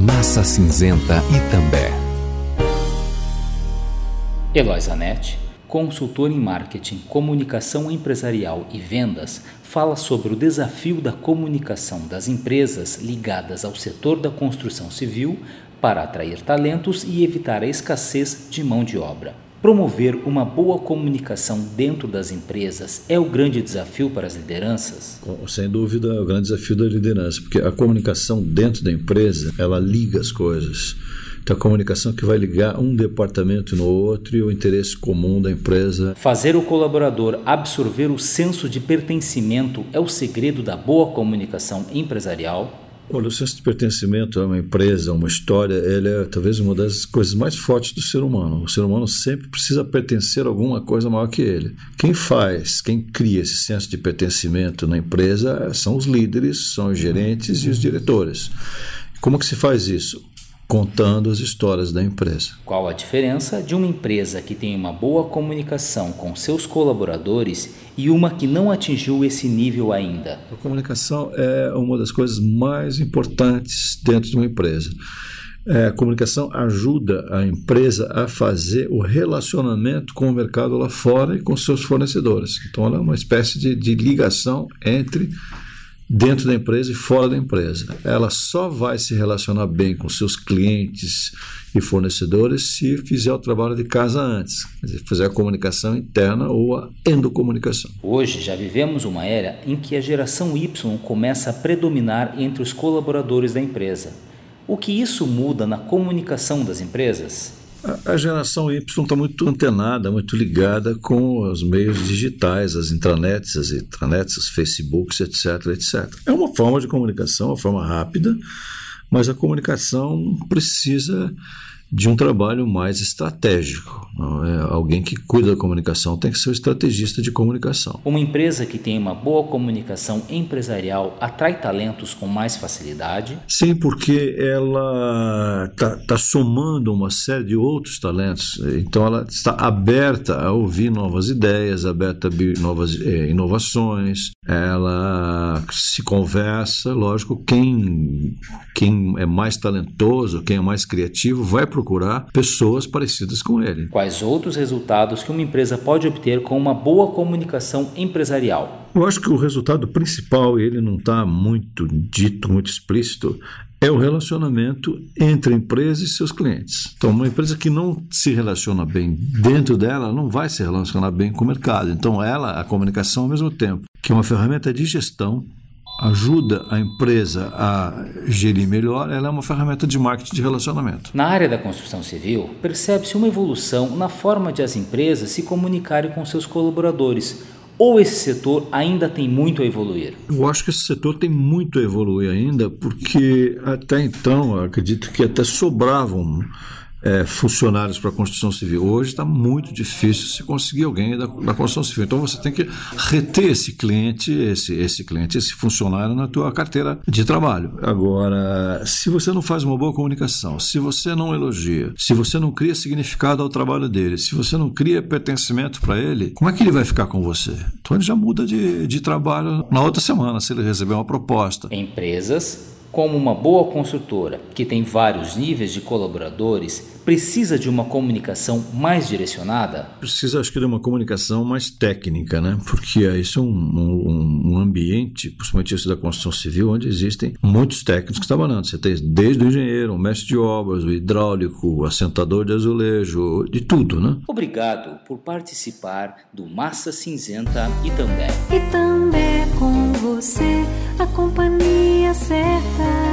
Massa Cinzenta Itambé. Eloy Zanetti, consultor em marketing, comunicação empresarial e vendas, fala sobre o desafio da comunicação das empresas ligadas ao setor da construção civil para atrair talentos e evitar a escassez de mão de obra. Promover uma boa comunicação dentro das empresas é o grande desafio para as lideranças? Sem dúvida, é o grande desafio da liderança, porque a comunicação dentro da empresa, ela liga as coisas. Então, a comunicação que vai ligar um departamento no outro e o interesse comum da empresa. Fazer o colaborador absorver o senso de pertencimento é o segredo da boa comunicação empresarial? Olha, o senso de pertencimento a uma empresa, a uma história, ele é talvez uma das coisas mais fortes do ser humano. O ser humano sempre precisa pertencer a alguma coisa maior que ele. Quem cria esse senso de pertencimento na empresa são os líderes, são os gerentes e os diretores. Como que se faz isso? Contando as histórias da empresa. Qual a diferença de uma empresa que tem uma boa comunicação com seus colaboradores e uma que não atingiu esse nível ainda? A comunicação é uma das coisas mais importantes dentro de uma empresa. A comunicação ajuda a empresa a fazer o relacionamento com o mercado lá fora e com seus fornecedores. Então, ela é uma espécie de ligação entre dentro da empresa e fora da empresa. Ela só vai se relacionar bem com seus clientes e fornecedores se fizer o trabalho de casa antes, quer dizer, fizer a comunicação interna ou a endocomunicação. Hoje já vivemos uma era em que a geração Y começa a predominar entre os colaboradores da empresa. O que isso muda na comunicação das empresas? A geração Y está muito antenada, muito ligada com os meios digitais, as intranets, os Facebooks, etc, etc. É uma forma de comunicação, uma forma rápida, mas a comunicação precisa de um trabalho mais estratégico. Alguém que cuida da comunicação tem que ser um estrategista de comunicação. Uma empresa que tem uma boa comunicação empresarial atrai talentos com mais facilidade? Sim, porque ela está somando uma série de outros talentos. Então, ela está aberta a ouvir novas ideias, aberta a ouvir novas inovações. Ela se conversa, lógico, quem é mais talentoso, quem é mais criativo, vai procurar pessoas parecidas com ele. Quais outros resultados que uma empresa pode obter com uma boa comunicação empresarial? Eu acho que o resultado principal, ele não está muito dito, muito explícito, é o relacionamento entre a empresa e seus clientes. Então, uma empresa que não se relaciona bem dentro dela, não vai se relacionar bem com o mercado. Então, a comunicação, ao mesmo tempo que é uma ferramenta de gestão, ajuda a empresa a gerir melhor, ela é uma ferramenta de marketing de relacionamento. Na área da construção civil, percebe-se uma evolução na forma de as empresas se comunicarem com seus colaboradores. Ou esse setor ainda tem muito a evoluir? Eu acho que esse setor tem muito a evoluir ainda, porque até então, eu acredito que até sobravam funcionários para a construção civil. Hoje está muito difícil se conseguir alguém da construção civil. Então você tem que reter esse cliente, esse funcionário na tua carteira de trabalho. Agora, se você não faz uma boa comunicação, se você não elogia, se você não cria significado ao trabalho dele, se você não cria pertencimento para ele, como é que ele vai ficar com você? Então ele já muda de trabalho na outra semana, se ele receber uma proposta. Empresas, como uma boa construtora que tem vários níveis de colaboradores, precisa de uma comunicação mais direcionada? Precisa, acho que, de uma comunicação mais técnica, né? Porque isso é um ambiente, principalmente isso da construção civil, onde existem muitos técnicos trabalhando. Você tem desde o engenheiro, o mestre de obras, o hidráulico, o assentador de azulejo, de tudo, né? Obrigado por participar do Massa Cinzenta Itambé. Itambé com você, a companhia certa.